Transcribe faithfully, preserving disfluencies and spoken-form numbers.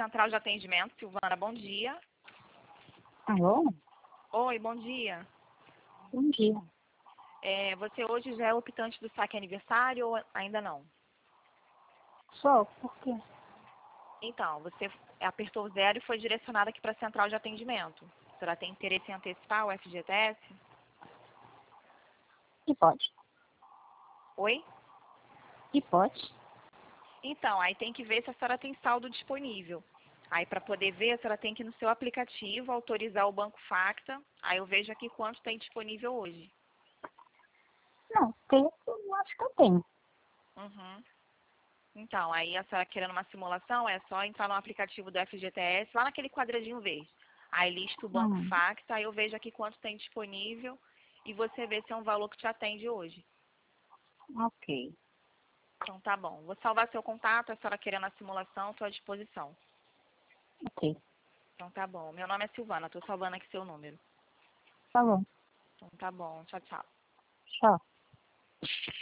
Central de Atendimento, Silvana, bom dia. Alô? Oi, bom dia. Bom dia. É, você hoje já é optante do saque aniversário ou ainda não? Só, por quê? Então, você apertou o zero e foi direcionada aqui para a Central de Atendimento. A senhora tem interesse em antecipar o F G T S? E pode? Oi? E pode? Então, aí tem que ver se a senhora tem saldo disponível. Aí, para poder ver, a senhora tem que ir no seu aplicativo, autorizar o Banco Facta. Aí eu vejo aqui quanto tem disponível hoje. Não, tem, eu acho que eu tenho. Uhum. Então, aí a senhora querendo uma simulação, é só entrar no aplicativo do F G T S, lá naquele quadradinho verde. Aí lista o Banco Hum, Facta, aí eu vejo aqui quanto tem disponível e você vê se é um valor que te atende hoje. ok. Então tá bom. Vou salvar seu contato, a senhora querendo a simulação, estou à disposição. Ok. Então tá bom. Meu nome é Silvana, estou salvando aqui seu número. Tá bom. Então tá bom. Tchau, tchau. Tchau.